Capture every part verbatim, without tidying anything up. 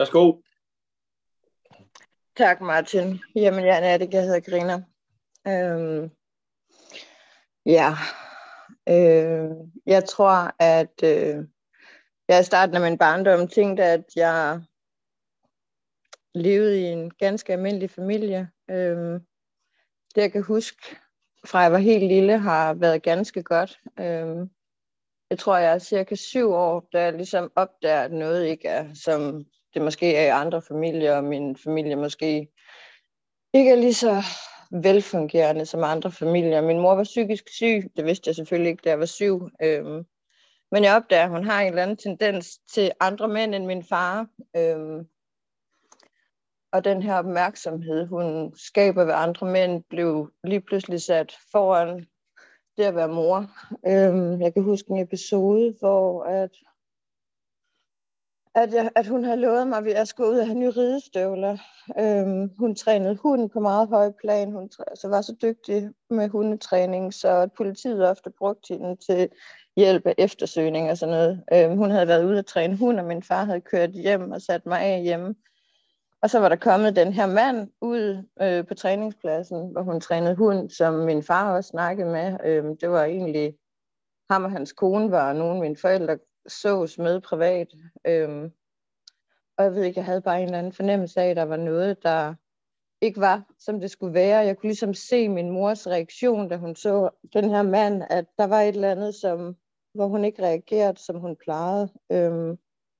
Værsgo. Tak, Martin. Jamen, jeg er det, jeg hedder Karina. Øhm, ja, øh, jeg tror, at øh, jeg i starten af min barndom tænkte, at jeg levede i en ganske almindelig familie. Øhm, det, jeg kan huske, fra jeg var helt lille, har været ganske godt. Øhm, jeg tror, jeg er cirka syv år, da jeg ligesom opdager, at noget ikke er, som det måske er i andre familier, og min familie måske ikke er lige så velfungerende som andre familier. Min mor var psykisk syg, det vidste jeg selvfølgelig ikke, da jeg var syv. Øhm, men jeg opdager, at hun har en eller anden tendens til andre mænd end min far. Øhm, og den her opmærksomhed, hun skaber ved andre mænd, blev lige pludselig sat foran det at være mor. Øhm, jeg kan huske en episode, hvor at At, jeg, at hun havde lovet mig, at jeg skulle ud og have nye ridestøvler. Øhm, hun trænede hunden på meget høj plan. Hun altså var så dygtig med hundetræning, så at politiet ofte brugte hende til hjælp af eftersøgning og sådan noget. Øhm, hun havde været ude at træne hund, og min far havde kørt hjem og sat mig af hjemme. Og så var der kommet den her mand ud øh, på træningspladsen, hvor hun trænede hund, som min far også snakkede med. Øhm, det var egentlig ham og hans kone var nogle af mine forældre sås med privat. Øhm, og jeg ved ikke, jeg havde bare en eller anden fornemmelse af, at der var noget, der ikke var, som det skulle være. Jeg kunne ligesom se min mors reaktion, da hun så den her mand, at der var et eller andet, som, hvor hun ikke reagerede, som hun plejede. Øhm.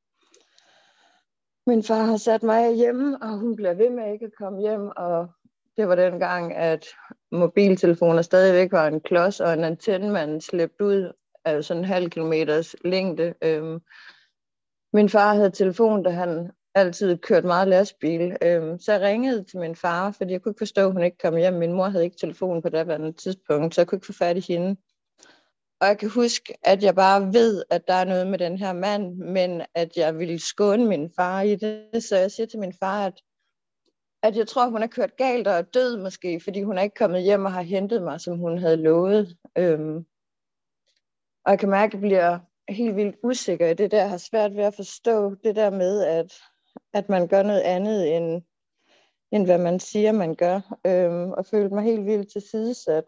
Min far har sat mig hjemme, og hun bliver ved med ikke at komme hjem, og det var dengang, at mobiltelefoner stadigvæk var en klods og en antenne, man slæbte ud af sådan en halv kilometers længde. Øhm. Min far havde telefon, da han altid kørt meget lastbil. Øhm, så jeg ringede til min far, fordi jeg kunne ikke forstå, at hun ikke kom hjem. Min mor havde ikke telefon på daværende tidspunkt, så jeg kunne ikke få fat i hende. Og jeg kan huske, at jeg bare ved, at der er noget med den her mand, men at jeg ville skåne min far i det. Så jeg siger til min far, at, at jeg tror, hun er kørt galt og er død måske, fordi hun er ikke kommet hjem og har hentet mig, som hun havde lovet. Øhm, og jeg kan mærke, at jeg bliver helt vildt usikker i det der, har svært ved at forstå det der med, at, at man gør noget andet, end, end hvad man siger, man gør, øhm, og følte mig helt vildt tilsidesat.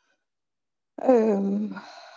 Øhm.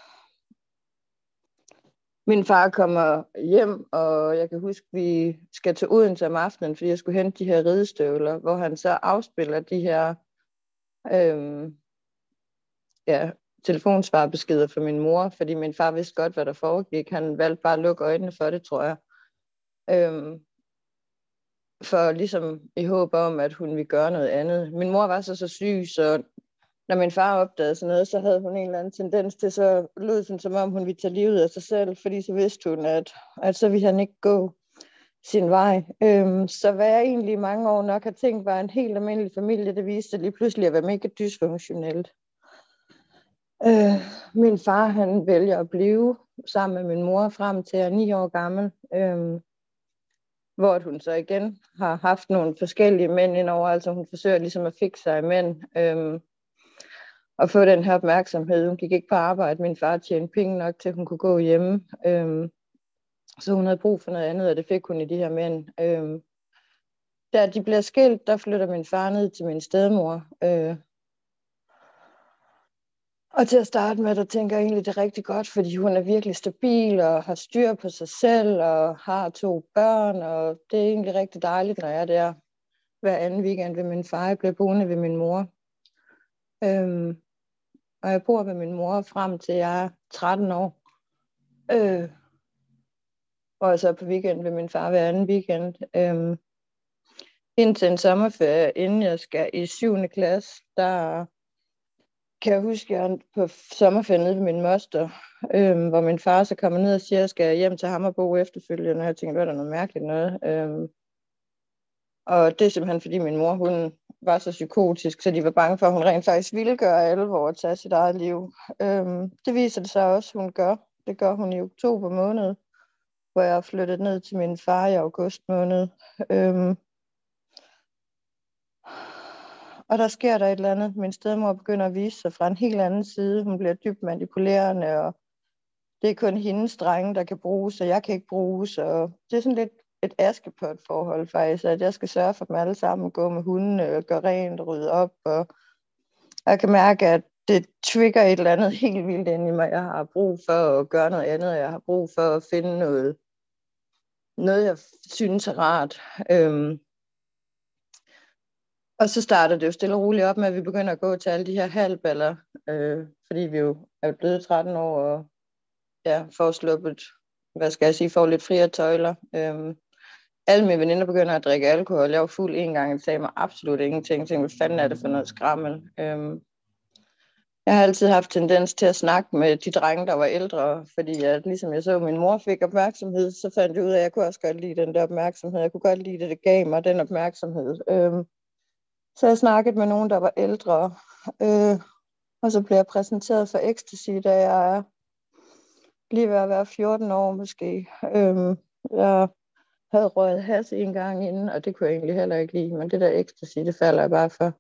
Min far kommer hjem, og jeg kan huske, at vi skal til Odense om aftenen, fordi jeg skulle hente de her ridestøvler, hvor han så afspiller de her øhm, ja, telefonsvarbeskeder for min mor, fordi min far vidste godt, hvad der foregik. Han valgte bare at lukke øjnene for det, tror jeg. Øhm, for ligesom i håb om, at hun ville gøre noget andet. Min mor var så så syg, så når min far opdagede sådan noget, så havde hun en eller anden tendens til, så lød det som om, hun ville tage livet af sig selv, fordi så vidste hun, at, at så ville han ikke gå sin vej. Øhm, så hvad jeg egentlig i mange år nok har tænkt var en helt almindelig familie, det viste lige pludselig at være mega dysfunktionelt. Øh, min far, han vælger at blive sammen med min mor frem til jeg er ni år gammel, øhm, hvor hun så igen har haft nogle forskellige mænd indover, altså hun forsøger ligesom at fikse sig mænd, øhm, og få den her opmærksomhed. Hun gik ikke på arbejde, min far tjente penge nok til, at hun kunne gå hjemme, øhm, så hun havde brug for noget andet, og det fik hun i de her mænd. Øhm, da de bliver skilt, der flytter min far ned til min stedmor, øh, og til at starte med, der tænker jeg egentlig, det er rigtig godt, fordi hun er virkelig stabil og har styr på sig selv og har to børn, og det er egentlig rigtig dejligt, når jeg er der hver anden weekend ved min far. Jeg bliver boende ved min mor. Øhm, og jeg bor ved min mor frem til jeg er tretten år. Øh, og jeg så på weekend ved min far hver anden weekend. Øhm, indtil en sommerferie, inden jeg skal i syvende klasse, der kan jeg huske, at jeg er på sommerferie nede ved min moster, øhm, hvor min far så kommer ned og siger, at jeg skal hjem til ham og bo efterfølgende, og jeg tænkte, hvad er der noget mærkeligt noget. Øhm, og det er simpelthen, fordi min mor, hun var så psykotisk, så de var bange for, at hun rent faktisk ville gøre alvor og tage sit eget liv. Øhm, det viser det sig også, hun gør. Det gør hun i oktober måned, hvor jeg er flyttet ned til min far i august måned. Øhm, Og der sker der et eller andet. Min stedmor begynder at vise sig fra en helt anden side. Hun bliver dybt manipulerende, og det er kun hendes drenge, der kan bruges, og jeg kan ikke bruges. Og det er sådan lidt et askepot-forhold faktisk, at jeg skal sørge for dem alle sammen, gå med hundene, gøre rent, rydde op, og jeg kan mærke, at det trigger et eller andet helt vildt ind i mig. Jeg har brug for at gøre noget andet, jeg har brug for at finde noget, noget jeg synes er rart. Øhm, og så starter det jo stille og roligt op med, at vi begynder at gå til alle de her halvballer, øh, fordi vi jo er blevet tretten år, og ja, får sluppet, hvad skal jeg sige, får lidt friere tøjler. Øhm, alle mine veninder begynder at drikke alkohol. Jeg var fuld en gang, og sagde mig absolut ingenting. Jeg tænkte, hvad fanden er det for noget skrammel? Øhm, jeg har altid haft tendens til at snakke med de drenge, der var ældre, fordi at, ligesom jeg så, min mor fik opmærksomhed, så fandt jeg ud af, at jeg kunne også godt lide den der opmærksomhed. Jeg kunne godt lide det, det gav mig den opmærksomhed. Øhm, så jeg snakkede med nogen, der var ældre, øh, og så blev jeg præsenteret for ecstasy, da jeg er lige ved at være fjorten år måske. Øhm, jeg havde røget hash en gang inden, og det kunne jeg egentlig heller ikke lide, men det der ecstasy, det falder jeg bare for.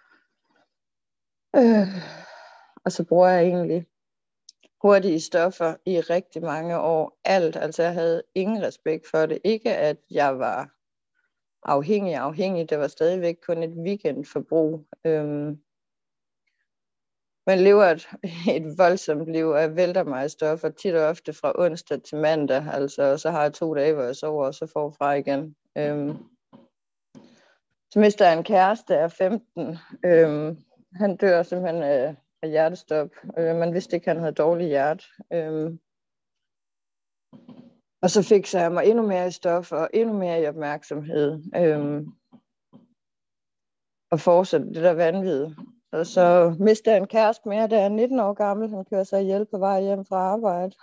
Øh, og så bruger jeg egentlig hurtige stoffer i rigtig mange år. Alt, altså jeg havde ingen respekt for det. Ikke at jeg var afhængig afhængig, det var stadigvæk kun et weekendforbrug. Øhm, man lever et, et voldsomt liv, og jeg vælter mig af stoffer tit og ofte fra onsdag til mandag, altså, så har jeg to dage, hvor jeg sover, og så forfra igen. Øhm, så mister jeg en kæreste af femten. Øhm, han dør simpelthen af, af hjertestop. Øh, man vidste ikke, at han havde dårligt hjerte. Øhm, og så fik jeg mig endnu mere i stoffer, og endnu mere i opmærksomhed. Øhm, og fortsatte det der vanvid. Og så mistede jeg en kæreste mere, da jeg er nitten år gammel. Han kører sig ihjel på vej hjem fra arbejde.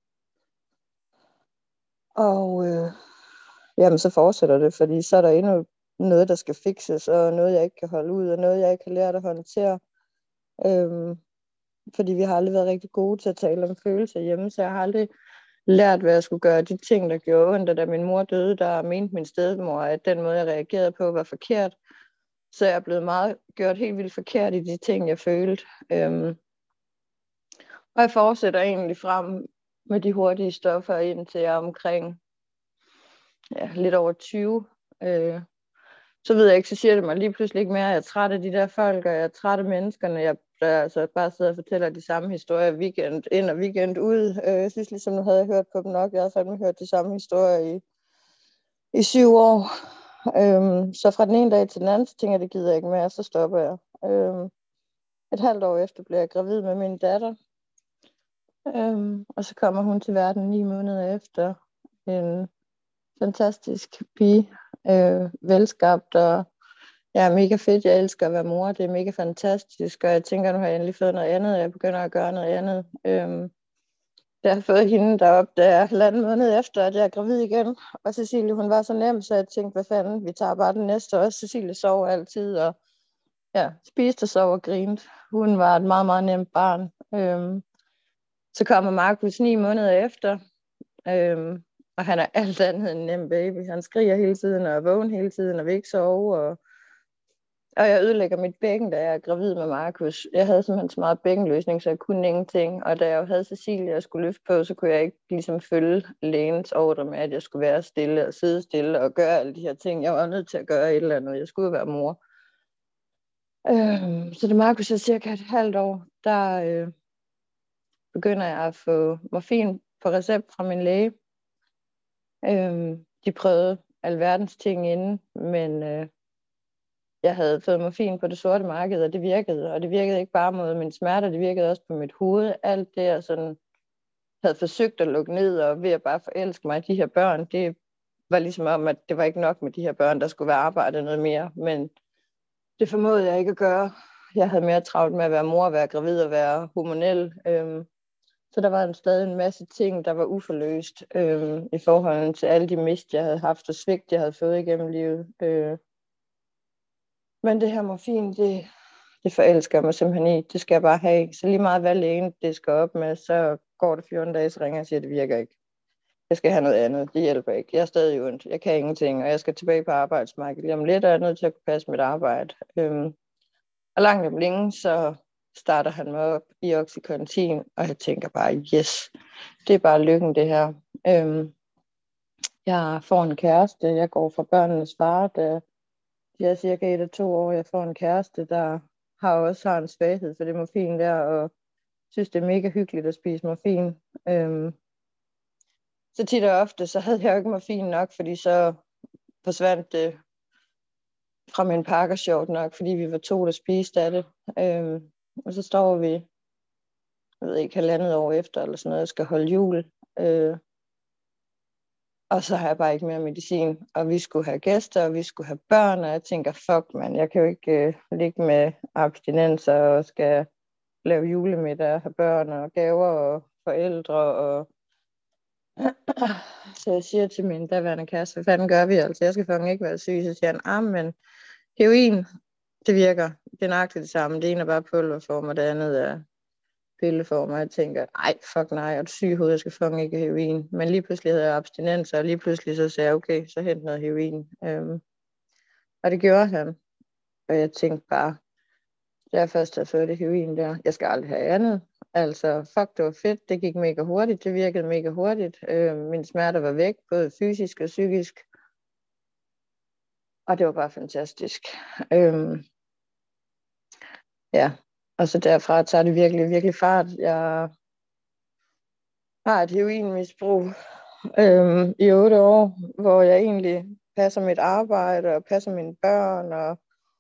Og øh, jamen, så fortsætter det, fordi så er der endnu noget, der skal fikses, og noget, jeg ikke kan holde ud, og noget, jeg ikke kan lære at håndtere. Øhm, fordi vi har aldrig været rigtig gode til at tale om følelser hjemme, så jeg har aldrig lært, hvad jeg skulle gøre. De ting, der gjorde ondt, da min mor døde, der mente min stedmor, at den måde, jeg reagerede på, var forkert. Så jeg er blevet meget gjort helt vildt forkert i de ting, jeg følte. Øhm, og jeg fortsætter egentlig frem med de hurtige stoffer, indtil jeg er omkring ja, lidt over tyve. Øh, så ved jeg ikke, så siger det mig lige pludselig ikke mere, at jeg er træt af de der folk, og jeg er træt af menneskerne. Jeg der, altså, bare sidder og fortæller de samme historier weekend ind og weekend ud. Øh, jeg synes ligesom, nu havde jeg hørt på dem nok. Jeg havde fandme hørt de samme historier i, i syv år. Øhm, så fra den ene dag til den anden, så tænker jeg, det gider jeg ikke mere, så stopper jeg. Øhm, et halvt år efter blev jeg gravid med min datter. Øhm, og så kommer hun til verden ni måneder efter. En fantastisk pige, øh, velskabt, og ja, mega fedt. Jeg elsker at være mor, det er mega fantastisk, og jeg tænker, nu har jeg endelig fået noget andet, og jeg begynder at gøre noget andet. Øhm, jeg har fået hende deroppe, der er halvanden måned efter, at jeg er gravid igen, og Cecilie, hun var så nem, så jeg tænkte, hvad fanden, vi tager bare den næste også. Cecilie sover altid, og ja, spiste og sov og grinte. Hun var et meget, meget nemt barn. Øhm, så kommer Markus ni måneder efter, øhm, og han er alt andet end en nem baby. Han skriger hele tiden, og er vågen hele tiden, og vil ikke sove, og Og jeg ødelægger mit bækken, da jeg er gravid med Markus. Jeg havde simpelthen så meget bækkenløsning, så jeg kunne ingenting. Og da jeg havde Cecilie, jeg skulle løfte på, så kunne jeg ikke ligesom følge lægens ordre med, at jeg skulle være stille og sidde stille og gøre alle de her ting. Jeg var nødt til at gøre et eller andet. Jeg skulle være mor. Øh, så da Markus er cirka et halvt år, der øh, begynder jeg at få morfin på recept fra min læge. Øh, de prøvede alverdens ting inden, men øh, jeg havde fået morfin på det sorte marked, og det virkede. Og det virkede ikke bare mod min smerter, det virkede også på mit hoved. Alt det, jeg sådan havde forsøgt at lukke ned, og ved at bare forelske mig i de her børn, det var ligesom om, at det var ikke nok med de her børn, der skulle være arbejdet noget mere. Men det formåede jeg ikke at gøre. Jeg havde mere travlt med at være mor, være gravid og være hormonel. Øhm, så der var en stadig en masse ting, der var uforløst øhm, i forhold til alle de mist, jeg havde haft, og svigt, jeg havde fået igennem livet. Øh, Men det her morfin, det, det forelsker jeg mig simpelthen i. Det skal jeg bare have. Så lige meget hvad lægen det skal op med, så går det fjorten dage, så ringer jeg og siger, at det virker ikke. Jeg skal have noget andet. Det hjælper ikke. Jeg er stadig ondt. Jeg kan ingenting, og jeg skal tilbage på arbejdsmarkedet. Lige om lidt er jeg nødt til at kunne passe mit arbejde. Øhm, og langt om længe, så starter han mig op i Oxycontin, og jeg tænker bare, yes, det er bare lykken det her. Øhm, Jeg får en kæreste, jeg går fra børnenes far, da de er cirka et og to år. Jeg får en kæreste, der har også har en svaghed for det morfin der, og synes, det er mega hyggeligt at spise morfin. Øhm, så tit og ofte, så havde jeg jo ikke morfin nok, fordi så forsvandt det fra min pakker sjovt nok, fordi vi var to, der spiste af det. Øhm, og så står vi, jeg ved ikke, halvandet år efter, eller sådan noget, og skal holde jul. Øh, og så har jeg bare ikke mere medicin. Og vi skulle have gæster, og vi skulle have børn, og jeg tænker, fuck man, jeg kan jo ikke øh, ligge med abstinenser og skal lave julemiddag, have børn og gaver og forældre. Og så jeg siger til min daværende kæreste, hvad fanden gør vi? Altså, jeg skal fucking ikke være syg. Så siger han, ah, men heroin, det virker. Det er nøjagtigt det samme. Det ene er bare pulverform, og det andet er pilleform. Og jeg tænker, ej, fuck nej, er du syg i hovedet, jeg skal fucking ikke have heroin. Men lige pludselig havde jeg abstinenser, og lige pludselig så sagde jeg, okay, så hent noget heroin. Øhm, og det gjorde han. Og jeg tænkte bare, da jeg først havde fået det heroin der, jeg skal aldrig have andet. Altså, fuck, det var fedt, det gik mega hurtigt, det virkede mega hurtigt. Øh, min smerter var væk, både fysisk og psykisk. Og det var bare fantastisk. Øhm, ja, og så derfra tager det virkelig, virkelig fart. Jeg har et heroinmisbrug øhm, i otte år, hvor jeg egentlig passer mit arbejde og passer mine børn. Og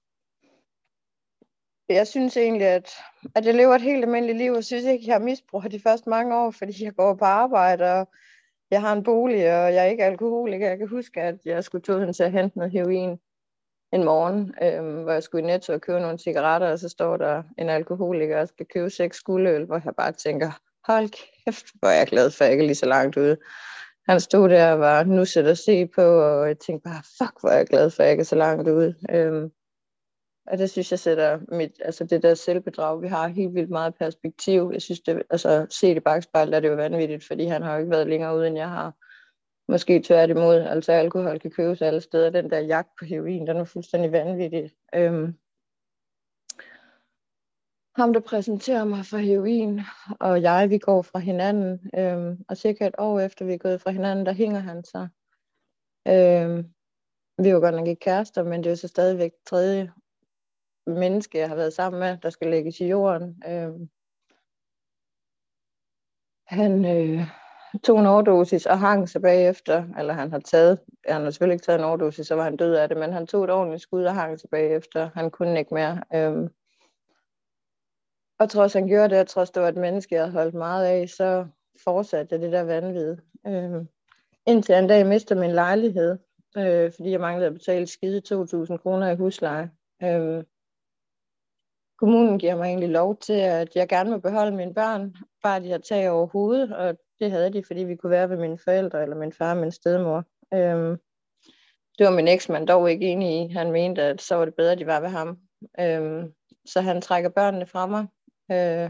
jeg synes egentlig, at, at jeg lever et helt almindeligt liv, og synes ikke, at jeg har misbrug de første mange år, fordi jeg går på arbejde, og jeg har en bolig, og jeg er ikke alkoholiker. Jeg kan huske, at jeg skulle tage hen til at hente noget heroin en morgen, øhm, hvor jeg skulle i Netto og købe nogle cigaretter, og så står der en alkoholiker og skal købe seks guldøl, hvor jeg bare tænker, hold kæft, hvor er jeg glad for, at jeg ikke er lige så langt ude. Han stod der og var nusset at se på, og jeg tænkte bare, fuck, hvor er jeg glad for, at jeg ikke er så langt ude. Øhm, og det synes jeg sætter mit, altså det der selvbedrag, vi har helt vildt meget perspektiv. Jeg synes, det, altså set i bagspejlet er det jo vanvittigt, fordi han har jo ikke været længere ude, end jeg har. Måske tværtimod, altså alkohol kan købes alle steder. Den der jagt på heroin, den er fuldstændig vanvittig. Øhm, ham, der præsenterer mig for heroin, og jeg, vi går fra hinanden. Øhm, og cirka et år efter, vi er gået fra hinanden, der hænger han sig. Øhm, vi er jo godt nok ikke kærester, men det er jo så stadigvæk tredje menneske, jeg har været sammen med, der skal lægges i jorden. Øhm, han øh, tog en overdosis og hang sig bagefter, eller han har taget, han har selvfølgelig ikke taget en overdosis, så var han død af det, men han tog et ordentligt skud og hang sig bagefter. Han kunne ikke mere. Øhm, og trods han gjorde det, og trods det var et menneske, jeg havde holdt meget af, så fortsatte det der vanvid. Øhm, indtil en dag mistede min lejlighed, øh, fordi jeg manglede at betale skide to tusind kroner i husleje. Øhm, kommunen giver mig egentlig lov til, at jeg gerne må beholde mine børn, bare de har tag over hovedet, og det havde de, fordi vi kunne være ved mine forældre, eller min far og min stedmor. Øhm, det var min eksmand dog ikke enig i. Han mente, at så var det bedre, at de var ved ham. Øhm, så han trækker børnene fra mig. Øh,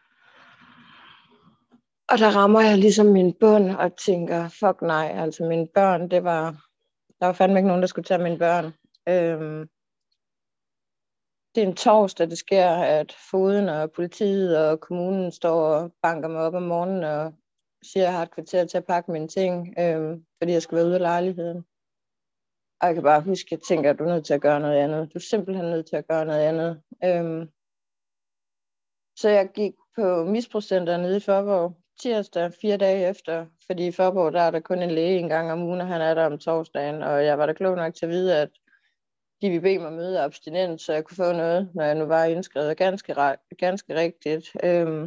og der rammer jeg ligesom min bund og tænker, fuck nej, altså mine børn, det var, der var fandme ikke nogen, der skulle tage mine børn. Øhm, det er en torsdag, det sker, at foden og politiet og kommunen står og banker mig op om morgenen og siger, at jeg har et kvarter til at pakke mine ting, øhm, fordi jeg skal være ude af lejligheden. Og jeg kan bare huske, at jeg tænker, at du er nødt til at gøre noget andet. Du er simpelthen nødt til at gøre noget andet. Øhm, så jeg gik på misbrugscenter nede i Faaborg tirsdag, fire dage efter, fordi i Faaborg, der er der kun en læge en gang om ugen, og han er der om torsdagen, og jeg var da klog nok til at vide, at de ville bede mig møde abstinent, så jeg kunne få noget, når jeg nu var indskrevet. Ganske, ganske rigtigt. Øhm,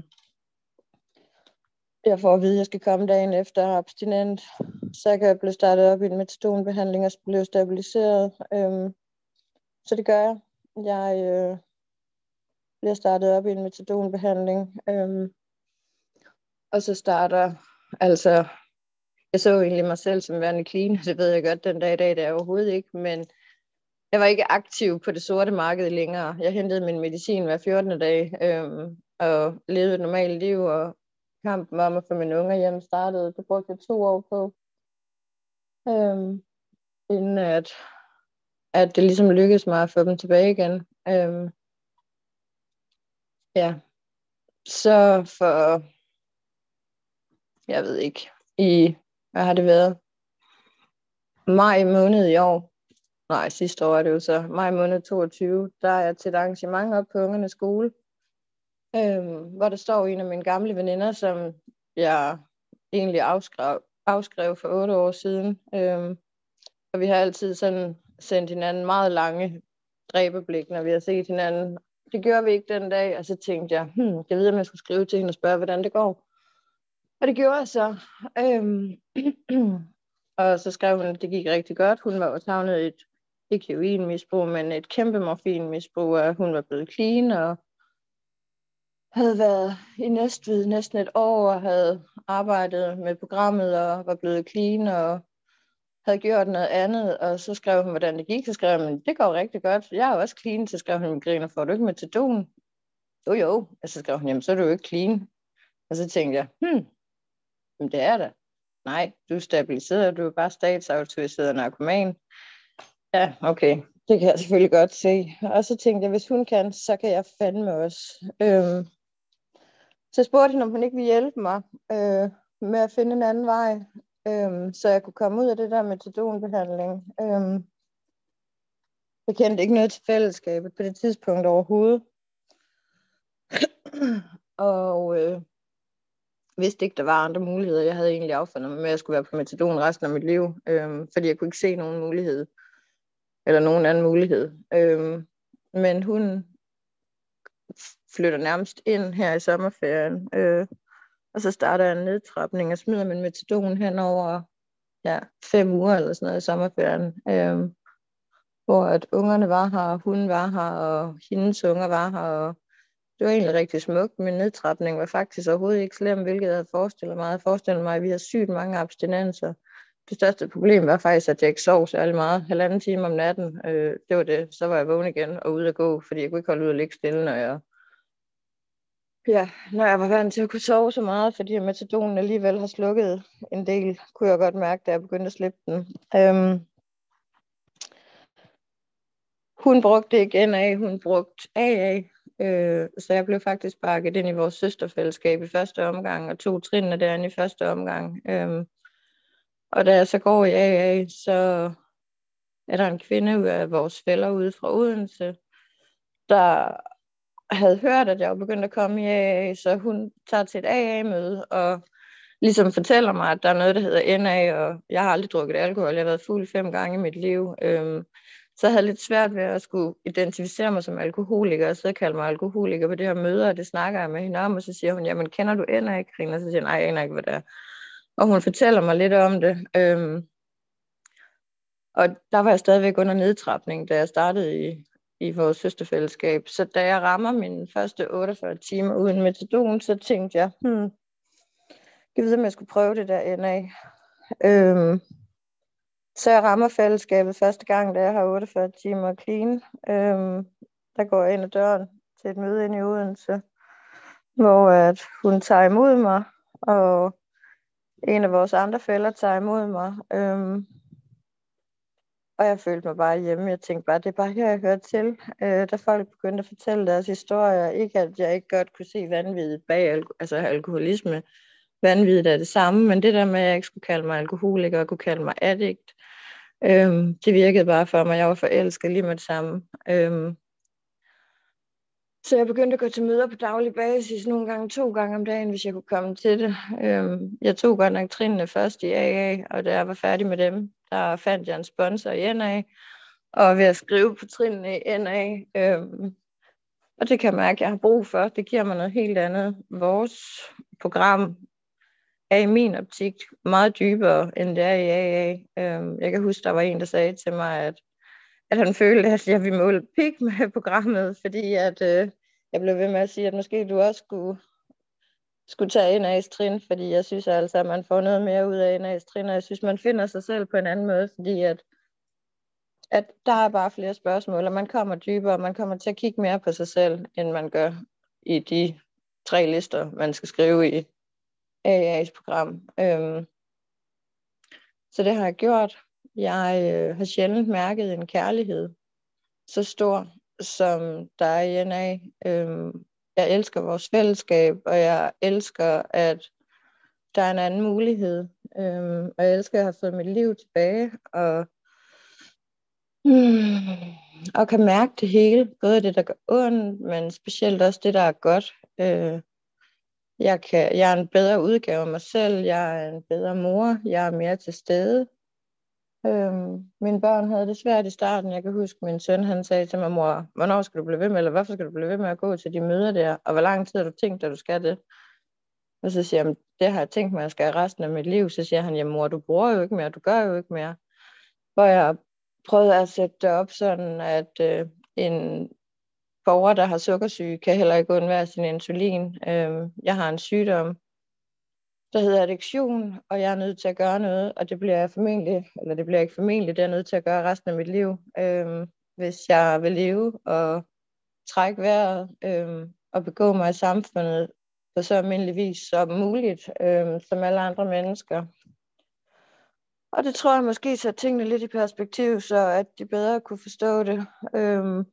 jeg får at vide, at jeg skal komme dagen efter abstinent, så jeg kan blive startet op i en metadonbehandling og blive stabiliseret. Øhm, så det gør jeg. Jeg øh, bliver startet op i en metadonbehandling. Øhm, og så starter, altså, jeg så egentlig mig selv som værende clean, det ved jeg godt den dag i dag, det er jeg overhovedet ikke, men jeg var ikke aktiv på det sorte marked længere. Jeg hentede min medicin hver fjortende dag, øhm, og levede et normalt liv, og kampen om at få mine unger hjem startede. Det brugte jeg to år på, øhm, inden at, at det ligesom lykkedes mig at få dem tilbage igen. Øhm, ja, så for, jeg ved ikke, i, hvad har det været? maj måned i år, nej sidste år er det jo så, maj måned toogtyve, der er jeg til et arrangement op på Ungernes Skole, øhm, hvor der står en af mine gamle veninder, som jeg egentlig afskrev, afskrev for otte år siden. Øhm, og vi har altid sådan sendt hinanden meget lange dræberblik, når vi har set hinanden. Det gjorde vi ikke den dag, og så tænkte jeg, hmm, jeg ved, om jeg skulle skrive til hende og spørge, hvordan det går. Og det gjorde jeg så. Øhm, og så skrev hun, at det gik rigtig godt. Hun var også havnet i et, ikke heroinmisbrug, men et kæmpe morfinmisbrug, og hun var blevet clean, og havde været i Næstved næsten et år, og havde arbejdet med programmet, og var blevet clean, og havde gjort noget andet, og så skrev hun, hvordan det gik. Så skrev hun, det går rigtig godt. Jeg er også clean. Så skrev hun, griner, får du ikke metadon? Jo, jo. Og så skrev hun, jamen, så er du jo ikke clean. Og så tænkte jeg, hmm, jamen, det er det. Nej, du er stabiliseret, du er bare statsautoriseret narkoman. Ja, okay. Det kan jeg selvfølgelig godt se. Og så tænkte jeg, hvis hun kan, så kan jeg fandme også. Øhm, så jeg spurgte hende, om hun ikke ville hjælpe mig øh, med at finde en anden vej, øh, så jeg kunne komme ud af det der metadonbehandling. Øh, jeg kendte ikke noget til fællesskabet på det tidspunkt overhovedet. og øh, vidste ikke, der var andre muligheder. Jeg havde egentlig affundet mig med, at jeg skulle være på metadon resten af mit liv, øh, fordi jeg kunne ikke se nogen mulighed, eller nogen anden mulighed. Øh, men hun flytter nærmest ind her i sommerferien, øh, og så starter jeg en nedtrapning og smider min metadon hen over ja, fem uger eller sådan noget i sommerferien, øh, hvor at ungerne var her, hun var her, og hendes unger var her, og det var egentlig rigtig smukt. Min nedtrapning var faktisk overhovedet ikke slem, hvilket jeg havde forestillet mig. Jeg havde forestillet mig, at vi har sygt mange abstinenser. Det største problem var faktisk, at jeg ikke sov særlig meget. Halvanden time om natten, øh, det var det. Så var jeg vågen igen og ude at gå, fordi jeg kunne ikke holde ud og ligge stille, når jeg, ja, når jeg var vant til at kunne sove så meget, fordi metadonen alligevel har slukket en del, kunne jeg godt mærke, da jeg begyndte at slippe den. Øhm, hun brugte ikke N A, hun brugte A A, øh, så jeg blev faktisk bakket ind i vores søsterfællesskab i første omgang, og tog trinene derinde i første omgang. Øhm, og da jeg så går i A A, så er der en kvinde ud af vores fæller ude fra Odense, der havde hørt, at jeg var begyndt at komme i A A, så hun tager til et A A-møde og ligesom fortæller mig, at der er noget, der hedder N A, og jeg har aldrig drukket alkohol. Jeg har været fuld fem gange i mit liv. Øhm, så jeg havde lidt svært ved at skulle identificere mig som alkoholiker, og så kalde mig alkoholiker på det her møde, og det snakker jeg med hende om, og så siger hun, jamen kender du N A, Karina? Og så siger jeg, nej, jeg aner ikke, hvad det er. Og hun fortæller mig lidt om det. Øhm, og der var jeg stadigvæk under nedtrapning, da jeg startede i, i vores søsterfællesskab. Så da jeg rammer mine første otteogfyrre timer uden metadon, så tænkte jeg, hmm, jeg ved, om jeg skulle prøve det der N A. Øhm, så jeg rammer fællesskabet første gang, da jeg har otteogfyrre timer clean. Øhm, der går jeg ind ad døren til et møde ind i Odense, hvor at hun tager imod mig, og en af vores andre fæller tager imod mig. Øhm, og jeg følte mig bare hjemme. Jeg tænkte bare, det er bare her, jeg hører til. Øh, da folk begyndte at fortælle deres historier, ikke at jeg ikke godt kunne se vanvittigt bag alko- altså alkoholisme. Vanvittigt er det samme, men det der med, at jeg ikke skulle kalde mig alkoholiker og kunne kalde mig addict, øhm, det virkede bare for mig. Jeg var forelsket lige med det samme. Øhm, så jeg begyndte at gå til møder på daglig basis, nogle gange to gange om dagen, hvis jeg kunne komme til det. Øhm, jeg tog godt nok trinene først i A A, og da jeg var færdig med dem, der fandt jeg en sponsor i N A, og ved at skrive på trinene i N A. Øhm, og det kan jeg mærke, at jeg har brug for. Det giver mig noget helt andet. Vores program er i min optik meget dybere, end det er i A A. Øhm, jeg kan huske, der var en, der sagde til mig, at, at han følte, at jeg ville måle pik med programmet, fordi at, øh, jeg blev ved med at sige, at måske du også skulle, skulle tage N A's trin, fordi jeg synes altså, at man får noget mere ud af N A's trin, og jeg synes, man finder sig selv på en anden måde, fordi at, at der er bare flere spørgsmål, og man kommer dybere, og man kommer til at kigge mere på sig selv, end man gør i de tre lister, man skal skrive i A A's program. Øhm, så det har jeg gjort. Jeg øh, har sjældent mærket en kærlighed så stor, som der er i N A. Øhm, jeg elsker vores fællesskab, og jeg elsker, at der er en anden mulighed. øhm, og jeg elsker at have fået mit liv tilbage, og, hmm, og kan mærke det hele, både det, der gør ondt, men specielt også det, der er godt. Øh, jeg, kan, jeg er en bedre udgave af mig selv, jeg er en bedre mor, jeg er mere til stede. Øhm, mine børn havde det svært i starten. Jeg kan huske, min søn han sagde til mig, mor, hvornår skal du blive ved med, eller hvorfor skal du blive ved med at gå til de møder der, og hvor lang tid har du tænkt, at du skal det? Og så siger jeg, det har jeg tænkt mig, at jeg skal resten af mit liv. Så siger han, jamen mor, du bruger jo ikke mere, du gør jo ikke mere. Hvor jeg prøvede at sætte det op sådan, at øh, en borger, der har sukkersyge, kan heller ikke undvære sin insulin. Øh, jeg har en sygdom, der hedder addiktion, og jeg er nødt til at gøre noget, og det bliver jeg formentlig, eller det bliver ikke formentlig, det er jeg nødt til at gøre resten af mit liv, øh, hvis jeg vil leve og trække vejret øh, og begå mig i samfundet på så almindelig vis som muligt, øh, som alle andre mennesker. Og det tror jeg måske sætter tingene lidt i perspektiv, så at de bedre kunne forstå det. Øh,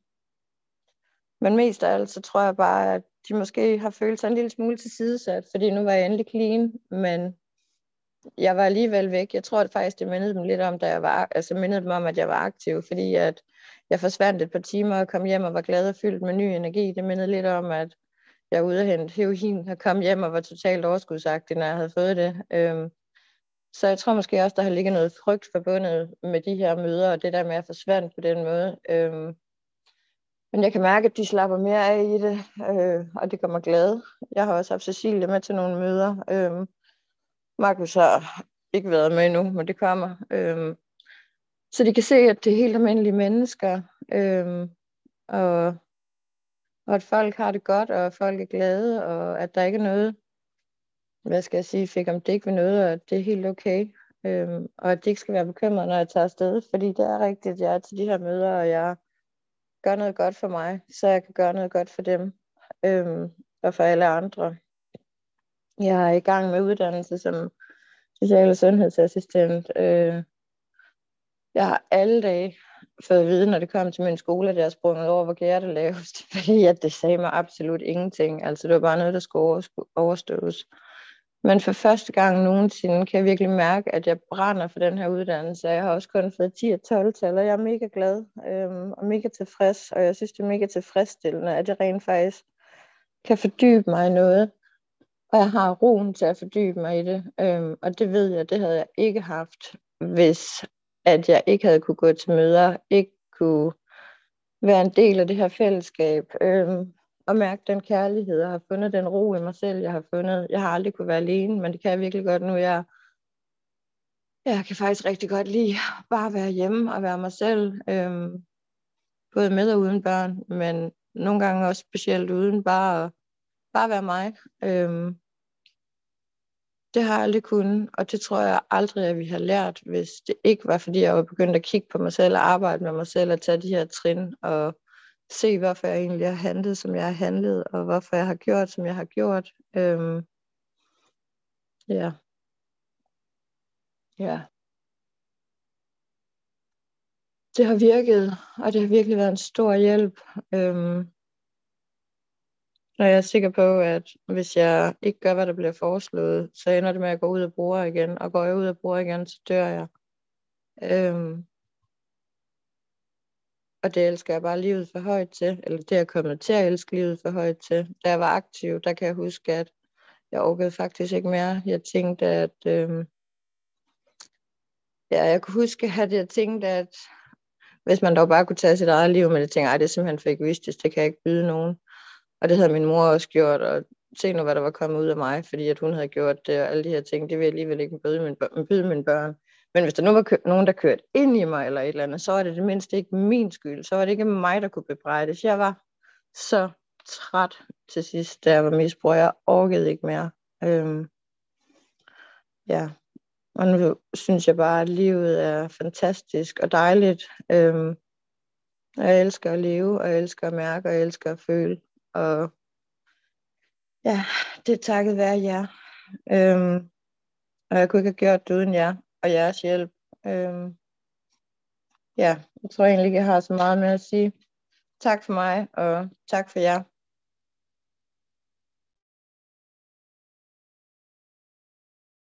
men mest af alt, så tror jeg bare, at de måske har følt sig en lille smule tilsidesat, fordi nu var jeg endelig clean, men jeg var alligevel væk. Jeg tror det faktisk, det mindede dem lidt om, da jeg var, altså mindede dem om, at jeg var aktiv, fordi at jeg forsvandt et par timer og kom hjem og var glad og fyldt med ny energi. Det mindede lidt om, at jeg var ude og hente heroin og kom hjem og var totalt overskudsagtig, når jeg havde fået det. Øhm, så jeg tror måske også, der har ligget noget frygt forbundet med de her møder, og det der med at forsvinde på den måde. Øhm, men jeg kan mærke, at de slapper mere af i det, øh, og det gør mig glad. Jeg har også haft Cecilie med til nogle møder. Øhm, Markus har ikke været med endnu, men det kommer. Øhm, så de kan se, at det er helt almindelige mennesker, øhm, og, og at folk har det godt, og at folk er glade, og at der ikke er noget, hvad skal jeg sige, fik om det ikke ved noget, og at det er helt okay. Øhm, og at de ikke skal være bekymrede, når jeg tager afsted, fordi det er rigtigt, jeg er til de her møder, og jeg gør noget godt for mig, så jeg kan gøre noget godt for dem, øhm, og for alle andre. Jeg er i gang med uddannelse som social- og sundhedsassistent. Øh, jeg har alle dage fået at vide, når det kom til min skole, at jeg er sprunget over, hvor gæret er lavest, fordi at det sagde mig absolut ingenting. Altså det var bare noget, der skulle overstås. Men for første gang nogensinde kan jeg virkelig mærke, at jeg brænder for den her uddannelse. Jeg har også kun fået ti og tolv tal, og jeg er mega glad øhm, og mega tilfreds. Og jeg synes, det er mega tilfredsstillende, at jeg rent faktisk kan fordybe mig i noget. Og jeg har roen til at fordybe mig i det. Øhm, og det ved jeg, det havde jeg ikke haft, hvis at jeg ikke havde kunne gå til møder, ikke kunne være en del af det her fællesskab, øhm, og mærke den kærlighed, og have fundet den ro i mig selv, jeg har fundet. Jeg har aldrig kunne være alene, men det kan jeg virkelig godt nu. Jeg, jeg kan faktisk rigtig godt lide bare at være hjemme og være mig selv, øhm, både med og uden børn, men nogle gange også specielt uden bare, bare være mig. Øhm, Det har jeg aldrig kunnet, og det tror jeg aldrig, at vi har lært, hvis det ikke var, fordi jeg var begyndt at kigge på mig selv og arbejde med mig selv og tage de her trin og se, hvorfor jeg egentlig har handlet, som jeg har handlet, og hvorfor jeg har gjort, som jeg har gjort. Øhm, ja. Ja. Det har virket, og det har virkelig været en stor hjælp. Øhm, og jeg er sikker på, at hvis jeg ikke gør, hvad der bliver foreslået, så ender det med at gå ud og bruge igen, og går jeg ud og bruger igen, så dør jeg. Øhm, Og det elsker jeg bare livet for højt til, eller det er jeg kommet til at elske livet for højt til. Da jeg var aktiv, der kan jeg huske, at jeg orkede faktisk ikke mere. Jeg tænkte, at øh, ja, jeg kunne huske, at jeg tænkte, at hvis man dog bare kunne tage sit eget liv, men jeg tænkte, at det er simpelthen for egoistisk, det kan jeg ikke byde nogen. Og det havde min mor også gjort, og se nu, hvad der var kommet ud af mig, fordi at hun havde gjort det, og alle de her ting, det ville jeg alligevel ikke byde mine, byde mine børn. Men hvis der nu var kø- nogen, der kørte ind i mig, eller et eller andet, så var det det mindste ikke min skyld. Så var det ikke mig, der kunne bebrejdes. Jeg var så træt til sidst, da jeg var misbruger. Jeg orkede ikke mere. Øhm, ja. Og nu synes jeg bare, at livet er fantastisk og dejligt. Øhm, og jeg elsker at leve, og jeg elsker at mærke, og jeg elsker at føle. Og ja, det er takket være jer. Øhm, og jeg kunne ikke have gjort det uden jer og jeres hjælp. Øhm, ja, jeg tror egentlig ikke, jeg har så meget mere at sige. Tak for mig, og tak for jer.